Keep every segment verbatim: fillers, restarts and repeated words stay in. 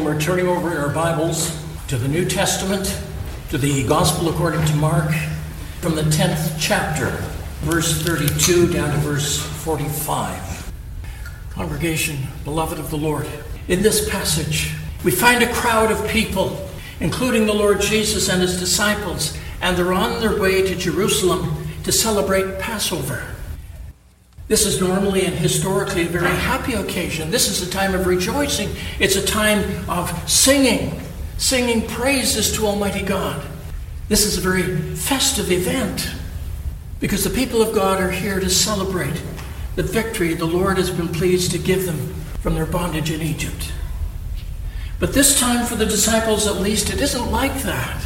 we're turning over our Bibles to the New Testament, to the Gospel according to Mark, from the tenth chapter, verse thirty-two down to verse forty-five. Congregation, beloved of the Lord, in this passage, we find a crowd of people, including the Lord Jesus and his disciples, and they're on their way to Jerusalem to celebrate Passover. This is normally and historically a very happy occasion. This is a time of rejoicing. It's a time of singing, singing praises to Almighty God. This is a very festive event because the people of God are here to celebrate the victory the Lord has been pleased to give them from their bondage in Egypt. But this time for the disciples at least, it isn't like that.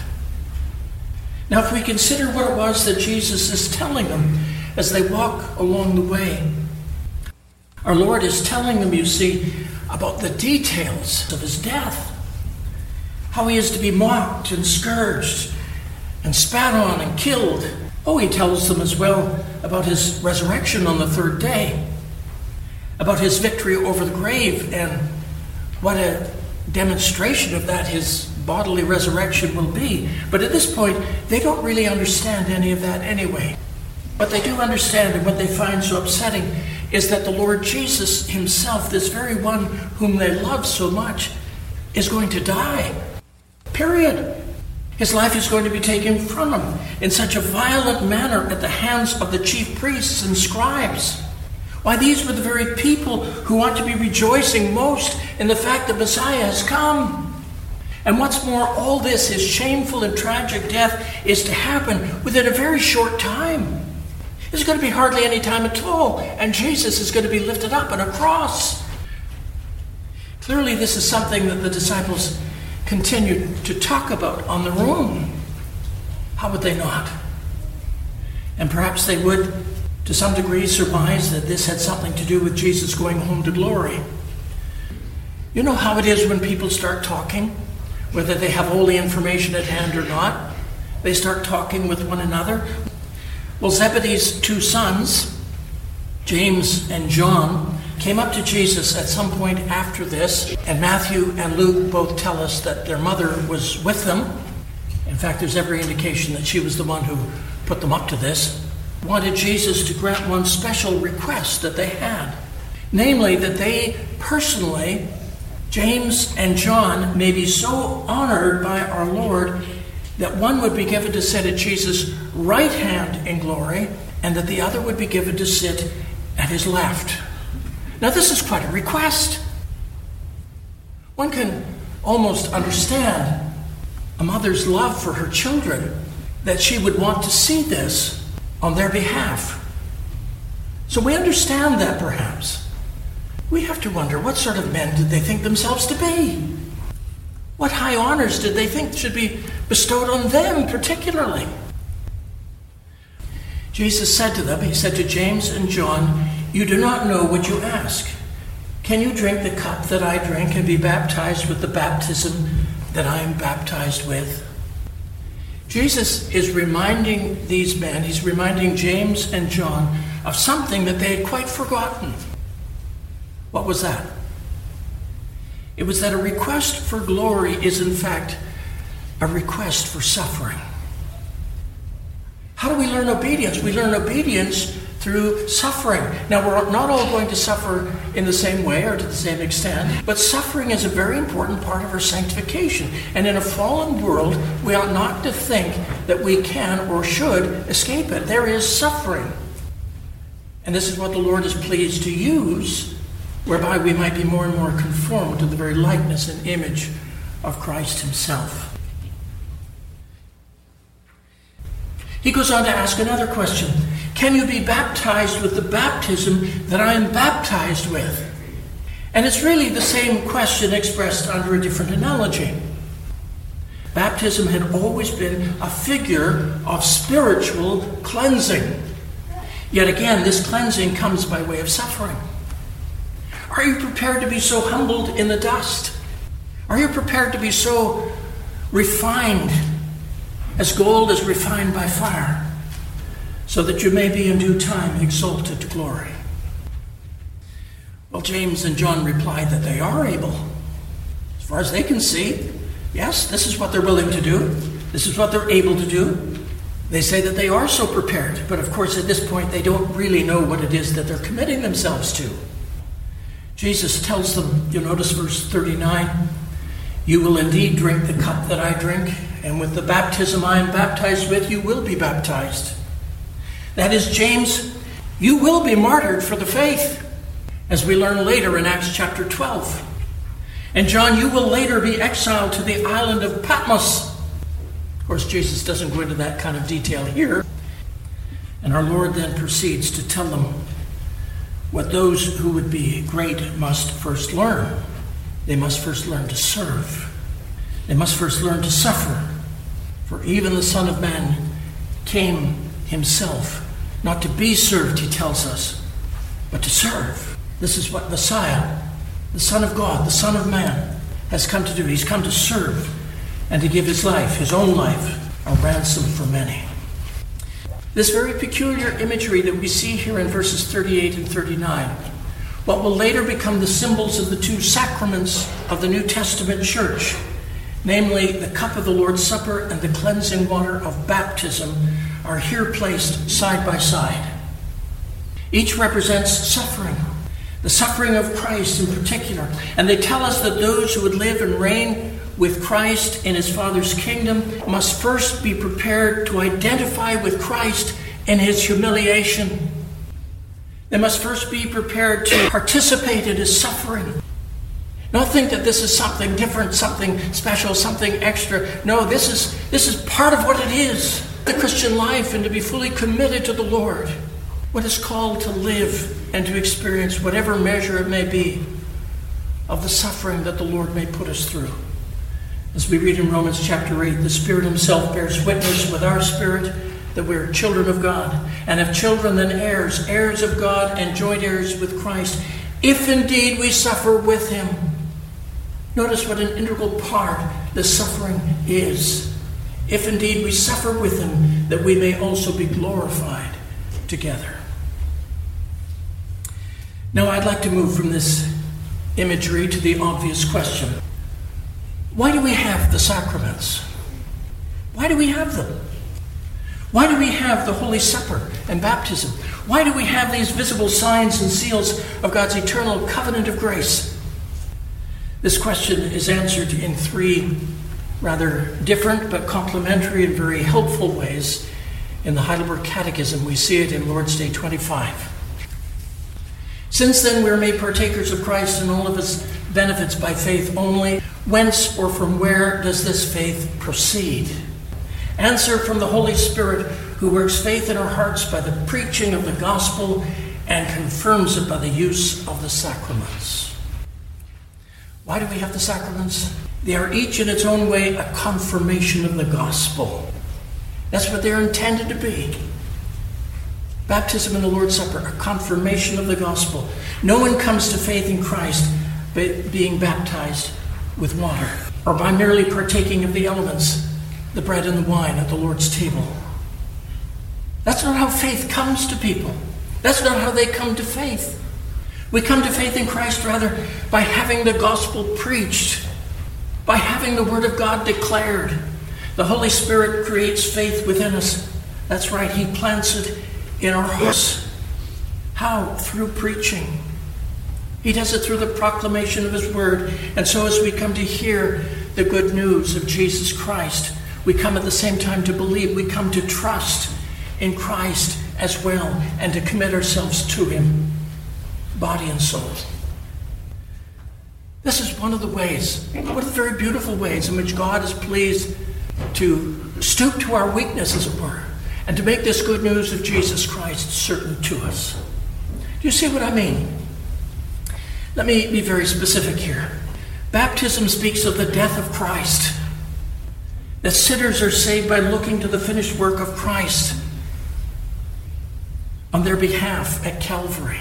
Now if we consider what it was that Jesus is telling them as they walk along the way, our Lord is telling them, you see, about the details of his death. How he is to be mocked and scourged and spat on and killed. Oh, he tells them as well about his resurrection on the third day, about his victory over the grave, and what a demonstration of that his bodily resurrection will be. But at this point, they don't really understand any of that anyway. What they do understand, and what they find so upsetting, is that the Lord Jesus himself, this very one whom they love so much, is going to die. Period. His life is going to be taken from him in such a violent manner at the hands of the chief priests and scribes. Why, these were the very people who ought to be rejoicing most in the fact that Messiah has come. And what's more, all this, his shameful and tragic death, is to happen within a very short time. There's going to be hardly any time at all, and Jesus is going to be lifted up on a cross. Clearly, this is something that the disciples continued to talk about on their own. How would they not? And perhaps they would, to some degree, surmise that this had something to do with Jesus going home to glory. You know how it is when people start talking, whether they have all the information at hand or not. They start talking with one another. Well, Zebedee's two sons, James and John, came up to Jesus at some point after this, and Matthew and Luke both tell us that their mother was with them. In fact, there's every indication that she was the one who put them up to this. Wanted Jesus to grant one special request that they had, namely that they personally, James and John, may be so honored by our Lord that one would be given to sit at Jesus' right hand in glory, and that the other would be given to sit at his left. Now this is quite a request. One can almost understand a mother's love for her children, that she would want to see this on their behalf. So we understand that perhaps. We have to wonder, what sort of men did they think themselves to be? What high honors did they think should be bestowed on them particularly? Jesus said to them, he said to James and John, "You do not know what you ask. Can you drink the cup that I drink and be baptized with the baptism that I am baptized with?" Jesus is reminding these men, he's reminding James and John of something that they had quite forgotten. What was that? It was that a request for glory is in fact a request for suffering. How do we learn obedience? We learn obedience through suffering. Now, we're not all going to suffer in the same way or to the same extent, but suffering is a very important part of our sanctification. And in a fallen world, we ought not to think that we can or should escape it. There is suffering. And this is what the Lord is pleased to use, whereby we might be more and more conformed to the very likeness and image of Christ himself. He goes on to ask another question. Can you be baptized with the baptism that I am baptized with? And it's really the same question expressed under a different analogy. Baptism had always been a figure of spiritual cleansing. Yet again, this cleansing comes by way of suffering. Are you prepared to be so humbled in the dust? Are you prepared to be so refined, as gold is refined by fire, so that you may be in due time exalted to glory? Well, James and John replied that they are able. far as they can see, yes, this is what they're willing to do. This is what they're able to do. They say that they are so prepared, but of course at this point they don't really know what it is that they're committing themselves to. Jesus tells them, you notice verse thirty-nine, "You will indeed drink the cup that I drink, and with the baptism I am baptized with, you will be baptized." That is, James, you will be martyred for the faith, as we learn later in Acts chapter twelve. And John, you will later be exiled to the island of Patmos. Of course, Jesus doesn't go into that kind of detail here. And our Lord then proceeds to tell them what those who would be great must first learn. They must first learn to serve. They must first learn to suffer. For even the Son of Man came himself, not to be served, he tells us, but to serve. This is what Messiah, the Son of God, the Son of Man, has come to do. He's come to serve and to give his life, his own life, a ransom for many. This very peculiar imagery that we see here in verses thirty-eight and thirty-nine, what will later become the symbols of the two sacraments of the New Testament church, namely the cup of the Lord's Supper and the cleansing water of baptism, are here placed side by side. Each represents suffering, the suffering of Christ in particular. And they tell us that those who would live and reign with Christ in his Father's kingdom must first be prepared to identify with Christ in his humiliation. They must first be prepared to participate in his suffering. Don't think that this is something different, something special, something extra. No, this is, this is part of what it is, the Christian life, and to be fully committed to the Lord. What is called to live and to experience whatever measure it may be of the suffering that the Lord may put us through. As we read in Romans chapter eight, the Spirit himself bears witness with our spirit that we are children of God. And if children, then heirs, heirs of God and joint heirs with Christ, if indeed we suffer with him. Notice what an integral part the suffering is. If indeed we suffer with him, that we may also be glorified together. Now I'd like to move from this imagery to the obvious question. Why do we have the sacraments? Why do we have them? Why do we have the Holy Supper and baptism? Why do we have these visible signs and seals of God's eternal covenant of grace? This question is answered in three rather different but complementary and very helpful ways in the Heidelberg Catechism. We see it in Lord's Day twenty-five. Since then we are made partakers of Christ and all of his benefits by faith only, whence or from where does this faith proceed? Answer: from the Holy Spirit, who works faith in our hearts by the preaching of the gospel and confirms it by the use of the sacraments. Why do we have the sacraments? They are each in its own way a confirmation of the gospel. That's what they're intended to be. Baptism and the Lord's Supper, a confirmation of the gospel. No one comes to faith in Christ by being baptized with water or by merely partaking of the elements, the bread and the wine at the Lord's table. That's not how faith comes to people. That's not how they come to faith. We come to faith in Christ rather by having the gospel preached, by having the word of God declared. The Holy Spirit creates faith within us. That's right, he plants it in our hearts. How? Through preaching. He does it through the proclamation of his word. And so as we come to hear the good news of Jesus Christ, we come at the same time to believe. We come to trust in Christ as well and to commit ourselves to him, body and soul. This is one of the ways, one of the very beautiful ways in which God is pleased to stoop to our weakness, as it were, and to make this good news of Jesus Christ certain to us. Do you see what I mean? Let me be very specific here. Baptism speaks of the death of Christ. That sinners are saved by looking to the finished work of Christ on their behalf at Calvary.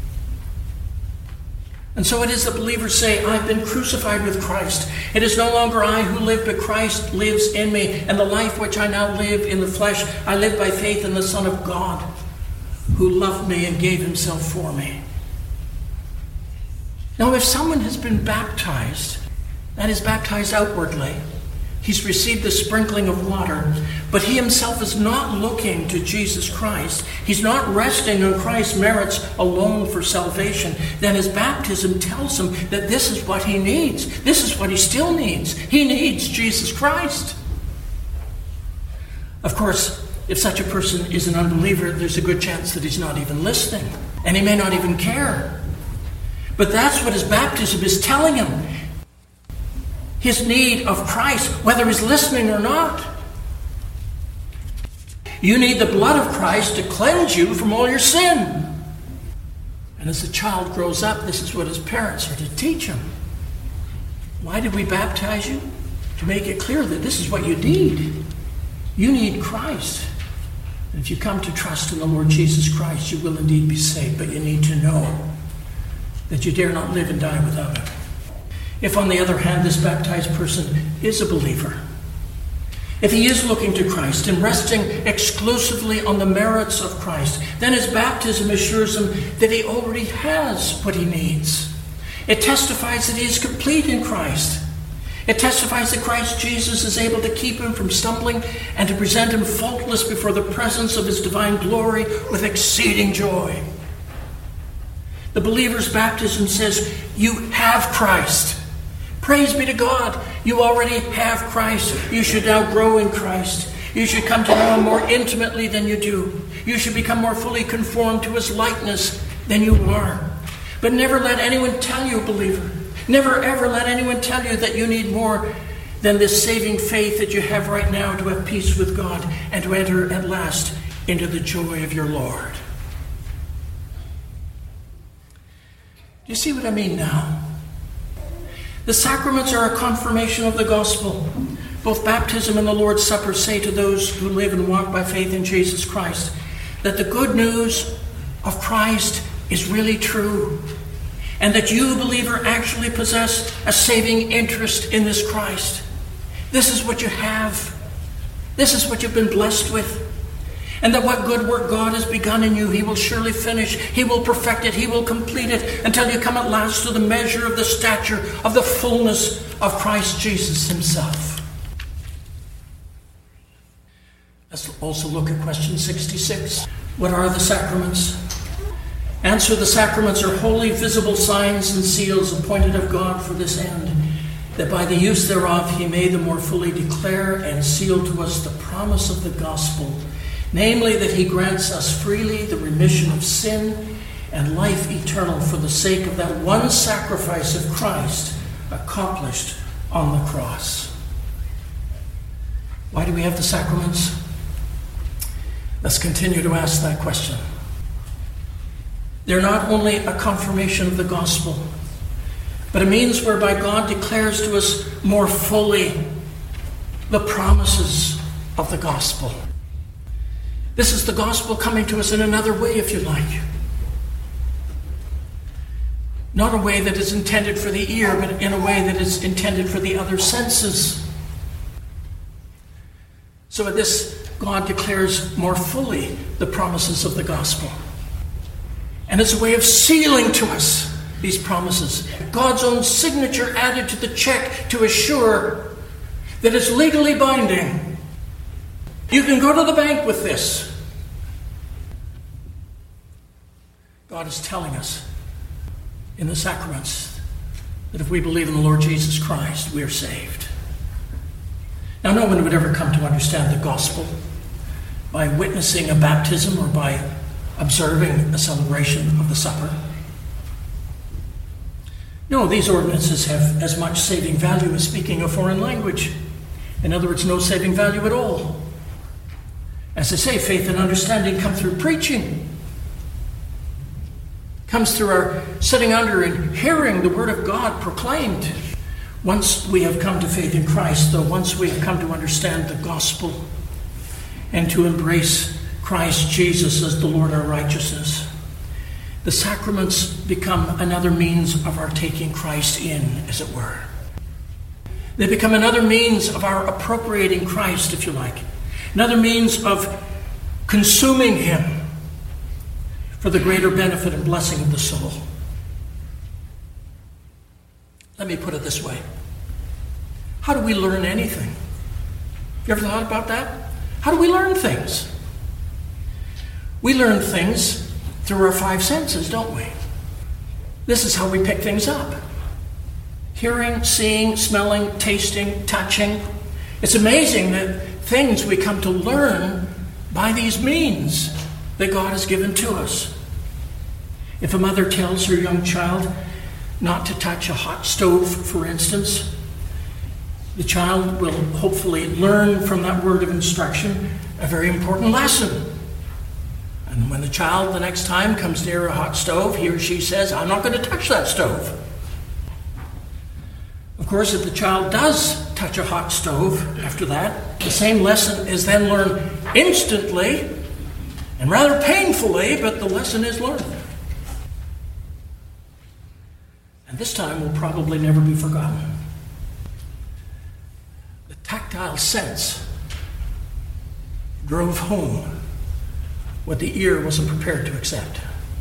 And so it is that believers say, I've been crucified with Christ. It is no longer I who live, but Christ lives in me. And the life which I now live in the flesh, I live by faith in the Son of God, who loved me and gave himself for me. Now, if someone has been baptized, That is baptized outwardly. He's received the sprinkling of water, but he himself is not looking to Jesus Christ. He's not resting on Christ's merits alone for salvation. Then his baptism tells him that this is what he needs. This is what he still needs. He needs Jesus Christ. Of course, if such a person is an unbeliever, there's a good chance that he's not even listening, and he may not even care. But that's what his baptism is telling him. His need of Christ, whether he's listening or not. You need the blood of Christ to cleanse you from all your sin. And as the child grows up, this is what his parents are to teach him. Why did we baptize you? To make it clear that this is what you need. You need Christ. And if you come to trust in the Lord Jesus Christ, you will indeed be saved. But you need to know that you dare not live and die without him. If, on the other hand, this baptized person is a believer, if he is looking to Christ and resting exclusively on the merits of Christ, then his baptism assures him that he already has what he needs. It testifies that he is complete in Christ. It testifies that Christ Jesus is able to keep him from stumbling and to present him faultless before the presence of his divine glory with exceeding joy. The believer's baptism says, you have Christ. Praise be to God. You already have Christ. You should now grow in Christ. You should come to know him more intimately than you do. You should become more fully conformed to his likeness than you are. But never let anyone tell you, believer, never ever let anyone tell you that you need more than this saving faith that you have right now to have peace with God and to enter at last into the joy of your Lord. Do you see what I mean now? The sacraments are a confirmation of the gospel. Both baptism and the Lord's Supper say to those who live and walk by faith in Jesus Christ that the good news of Christ is really true, and that you, believer, actually possess a saving interest in this Christ. This is what you have. This is what you've been blessed with. And that what good work God has begun in you, he will surely finish. He will perfect it. He will complete it until you come at last to the measure of the stature of the fullness of Christ Jesus himself. Let's also look at question sixty-six. What are the sacraments? Answer: the sacraments are holy, visible signs and seals appointed of God for this end, that by the use thereof he may the more fully declare and seal to us the promise of the gospel, namely that he grants us freely the remission of sin and life eternal for the sake of that one sacrifice of Christ accomplished on the cross. Why do we have the sacraments? Let's continue to ask that question. They're not only a confirmation of the gospel, but a means whereby God declares to us more fully the promises of the gospel. This is the gospel coming to us in another way, if you like. Not a way that is intended for the ear, but in a way that is intended for the other senses. So in this, God declares more fully the promises of the gospel. And it's a way of sealing to us these promises. God's own signature added to the check to assure that it's legally binding. You can go to the bank with this. God is telling us in the sacraments that if we believe in the Lord Jesus Christ, we are saved. Now, no one would ever come to understand the gospel by witnessing a baptism or by observing a celebration of the supper. No, these ordinances have as much saving value as speaking a foreign language. In other words, no saving value at all. As I say, faith and understanding come through preaching. Comes through our sitting under and hearing the word of God proclaimed. Once we have come to faith in Christ, though, once we have come to understand the gospel and to embrace Christ Jesus as the Lord our righteousness, the sacraments become another means of our taking Christ in, as it were. They become another means of our appropriating Christ, if you like. Another means of consuming him for the greater benefit and blessing of the soul. Let me put it this way. How do we learn anything? You ever thought about that? How do we learn things? We learn things through our five senses, don't we? This is how we pick things up. Hearing, seeing, smelling, tasting, touching. It's amazing that things we come to learn by these means that God has given to us. If a mother tells her young child not to touch a hot stove, for instance, the child will hopefully learn from that word of instruction a very important lesson. And when the child the next time comes near a hot stove, he or she says, I'm not going to touch that stove. Of course, if the child does touch a hot stove after that, the same lesson is then learned instantly and rather painfully, but the lesson is learned. And this time will probably never be forgotten. The tactile sense drove home what the ear wasn't prepared to accept.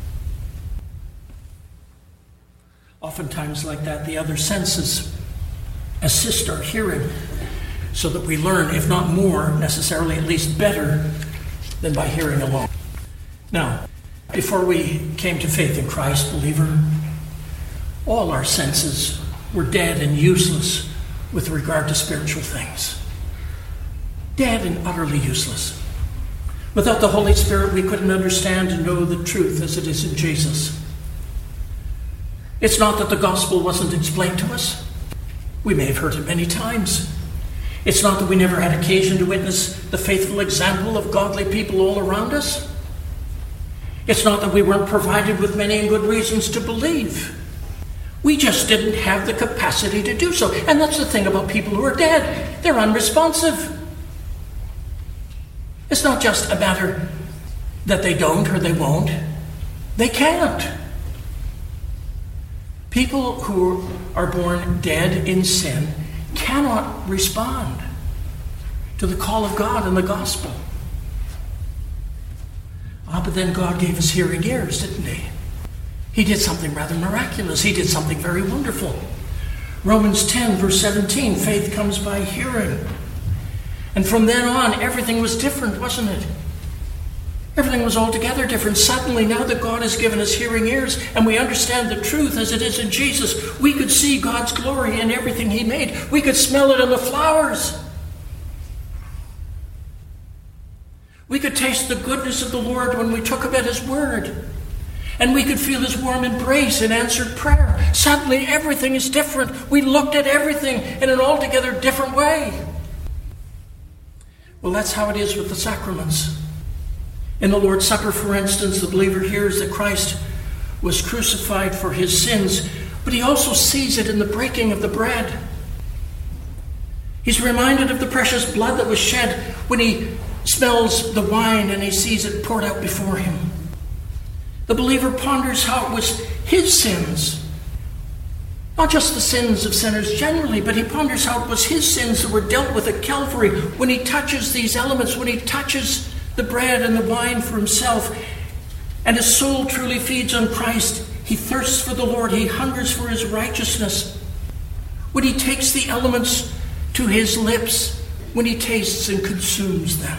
Oftentimes like that, the other senses assist our hearing so that we learn, if not more, necessarily at least better than by hearing alone. Now, before we came to faith in Christ, believer, all our senses were dead and useless with regard to spiritual things. Dead and utterly useless. Without the Holy Spirit, we couldn't understand and know the truth as it is in Jesus. It's not that the gospel wasn't explained to us. We may have heard it many times. It's not that we never had occasion to witness the faithful example of godly people all around us. It's not that we weren't provided with many and good reasons to believe. We just didn't have the capacity to do so. And that's the thing about people who are dead. They're unresponsive. It's not just a matter that they don't or they won't. They can't. People who are born dead in sin cannot respond to the call of God and the gospel. Ah, but then God gave us hearing ears, didn't he? He did something rather miraculous. He did something very wonderful. Romans ten, verse seventeen, faith comes by hearing. And from then on, everything was different, wasn't it? Everything was altogether different. Suddenly, now that God has given us hearing ears and we understand the truth as it is in Jesus, we could see God's glory in everything he made. We could smell it in the flowers. We could taste the goodness of the Lord when we took him at his word. And we could feel his warm embrace in answered prayer. Suddenly, everything is different. We looked at everything in an altogether different way. Well, that's how it is with the sacraments. In the Lord's Supper, for instance, the believer hears that Christ was crucified for his sins, but he also sees it in the breaking of the bread. He's reminded of the precious blood that was shed when he smells the wine and he sees it poured out before him. The believer ponders how it was his sins, not just the sins of sinners generally, but he ponders how it was his sins that were dealt with at Calvary when he touches these elements, when he touches the bread and the wine for himself, and his soul truly feeds on Christ. He thirsts for the Lord. He hungers for his righteousness. When he takes the elements to his lips, when he tastes and consumes them.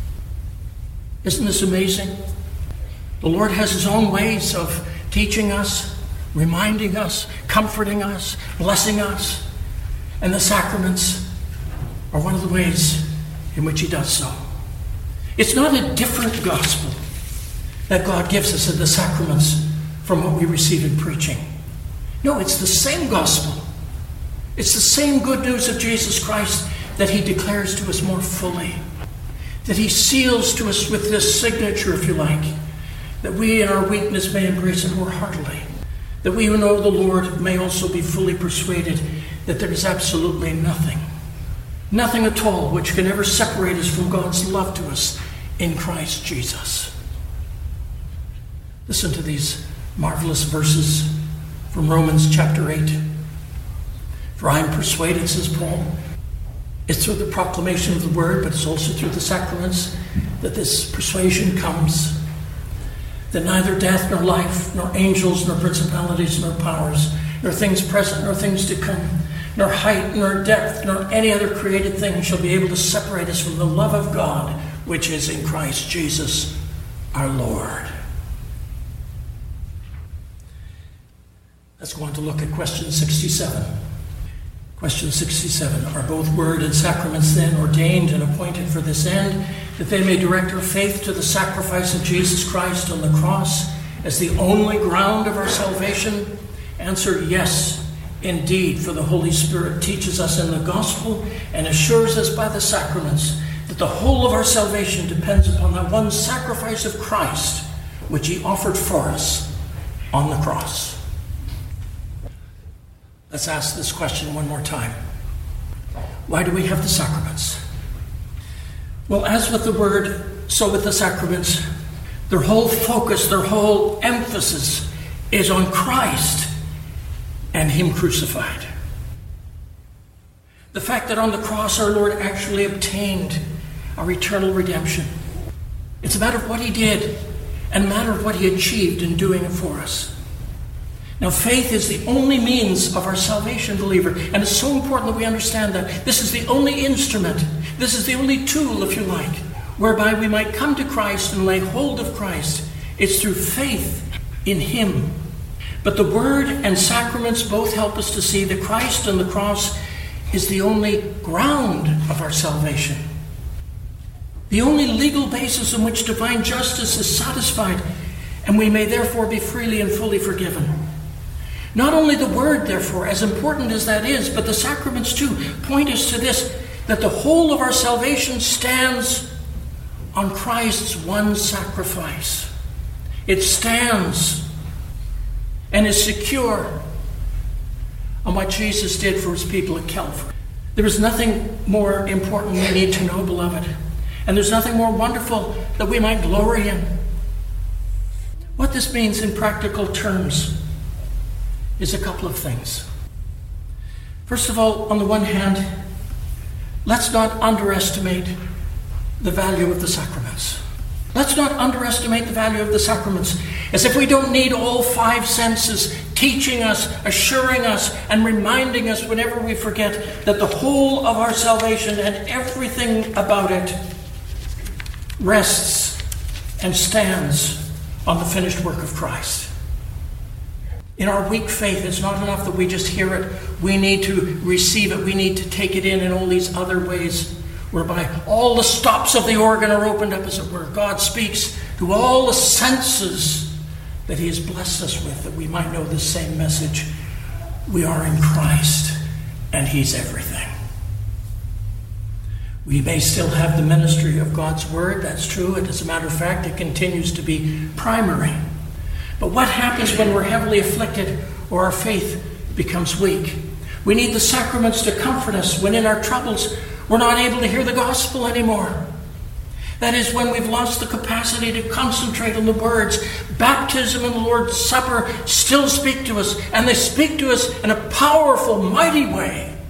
Isn't this amazing? The Lord has his own ways of teaching us, reminding us, comforting us, blessing us. And the sacraments are one of the ways in which he does so. It's not a different gospel that God gives us in the sacraments from what we receive in preaching. No, it's the same gospel. It's the same good news of Jesus Christ that he declares to us more fully, that he seals to us with this signature, if you like, that we in our weakness may embrace it more heartily, that we who know the Lord may also be fully persuaded that there is absolutely nothing, nothing at all which can ever separate us from God's love to us in Christ Jesus. Listen to these marvelous verses from Romans chapter eight. For I am persuaded, says Paul, it's through the proclamation of the word, but it's also through the sacraments that this persuasion comes, that neither death nor life, nor angels, nor principalities, nor powers, nor things present, nor things to come, nor height, nor depth, nor any other created thing shall be able to separate us from the love of God, which is in Christ Jesus our Lord. Let's go on to look at question sixty-seven. Question sixty-seven. Are both word and sacraments then ordained and appointed for this end, that they may direct our faith to the sacrifice of Jesus Christ on the cross as the only ground of our salvation? Answer, yes, indeed, for the Holy Spirit teaches us in the gospel and assures us by the sacraments that the whole of our salvation depends upon that one sacrifice of Christ, which he offered for us on the cross. Let's ask this question one more time. Why do we have the sacraments? Well, as with the word, so with the sacraments, their whole focus, their whole emphasis is on Christ and him crucified. The fact that on the cross our Lord actually obtained our eternal redemption. It's a matter of what he did and a matter of what he achieved in doing it for us. Now, faith is the only means of our salvation, believer, and it's so important that we understand that. This is the only instrument, this is the only tool, if you like, whereby we might come to Christ and lay hold of Christ. It's through faith in him. But the word and sacraments both help us to see that Christ on the cross is the only ground of our salvation. The only legal basis on which divine justice is satisfied, and we may therefore be freely and fully forgiven. Not only the word, therefore, as important as that is, but the sacraments too point us to this, that the whole of our salvation stands on Christ's one sacrifice. It stands and is secure on what Jesus did for his people at Calvary. There is nothing more important we need to know, beloved. And there's nothing more wonderful that we might glory in. What this means in practical terms is a couple of things. First of all, on the one hand, let's not underestimate the value of the sacraments. Let's not underestimate the value of the sacraments, as if we don't need all five senses teaching us, assuring us, and reminding us whenever we forget that the whole of our salvation and everything about it rests and stands on the finished work of Christ. In our weak faith, it's not enough that we just hear it. We need to receive it. We need to take it in in all these other ways, whereby all the stops of the organ are opened up, as it were. God speaks to all the senses that he has blessed us with, that we might know the same message. We are in Christ, and he's everything. We may still have the ministry of God's word. That's true. And as a matter of fact, it continues to be primary. But what happens when we're heavily afflicted or our faith becomes weak? We need the sacraments to comfort us when in our troubles we're not able to hear the gospel anymore. That is, when we've lost the capacity to concentrate on the words. Baptism and the Lord's Supper still speak to us, and they speak to us in a powerful, mighty way.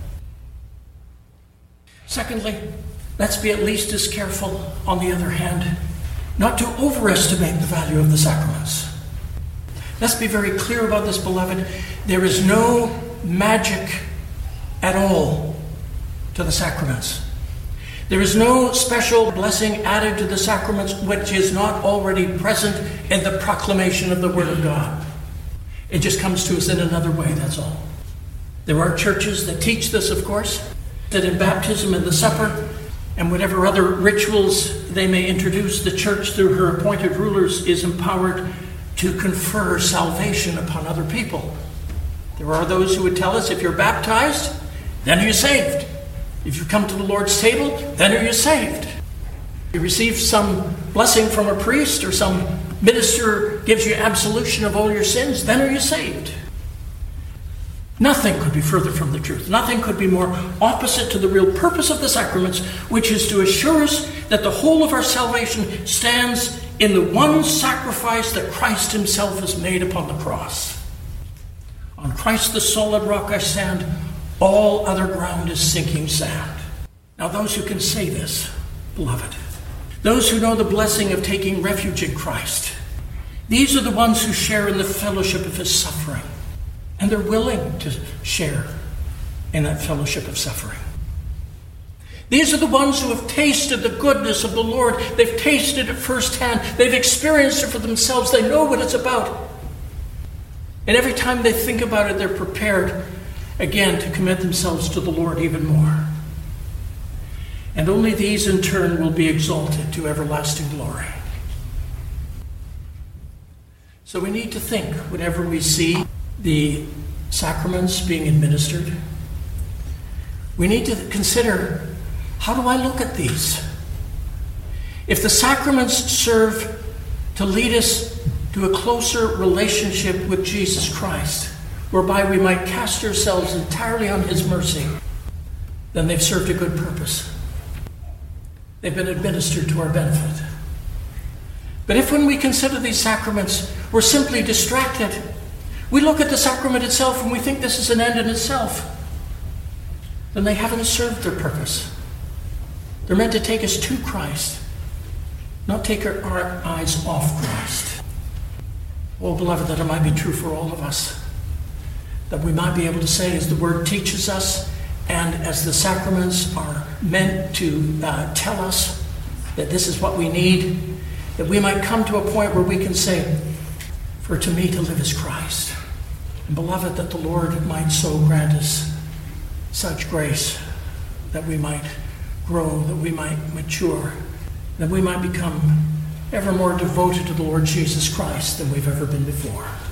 Secondly, let's be at least as careful, on the other hand, not to overestimate the value of the sacraments. Let's be very clear about this, beloved. There is no magic at all to the sacraments. There is no special blessing added to the sacraments which is not already present in the proclamation of the Word of God. It just comes to us in another way, that's all. There are churches that teach this, of course, that in baptism and the supper and whatever other rituals they may introduce, the church, through her appointed rulers, is empowered to confer salvation upon other people. There are those who would tell us, if you're baptized, then you're saved. If you come to the Lord's table, then are you saved. If you receive some blessing from a priest or some minister gives you absolution of all your sins, then are you saved. Nothing could be further from the truth. Nothing could be more opposite to the real purpose of the sacraments, which is to assure us that the whole of our salvation stands in the one sacrifice that Christ himself has made upon the cross. On Christ the solid rock I stand, all other ground is sinking sand. Now those who can say this, beloved, those who know the blessing of taking refuge in Christ, these are the ones who share in the fellowship of his suffering. And they're willing to share in in that fellowship of suffering. These are the ones who have tasted the goodness of the Lord. They've tasted it firsthand. They've experienced it for themselves. They know what it's about. And every time they think about it, they're prepared again to commit themselves to the Lord even more. And only these in turn will be exalted to everlasting glory. So we need to think whenever we see the sacraments being administered, we need to consider, how do I look at these? If the sacraments serve to lead us to a closer relationship with Jesus Christ, whereby we might cast ourselves entirely on his mercy, then they've served a good purpose. They've been administered to our benefit. But if when we consider these sacraments, we're simply distracted, we look at the sacrament itself and we think this is an end in itself, then they haven't served their purpose. They're meant to take us to Christ, not take our, our eyes off Christ. Oh, beloved, that it might be true for all of us, that we might be able to say, as the Word teaches us, and as the sacraments are meant to uh, tell us that this is what we need, that we might come to a point where we can say, for to me to live is Christ. And beloved, that the Lord might so grant us such grace that we might grow, that we might mature, that we might become ever more devoted to the Lord Jesus Christ than we've ever been before.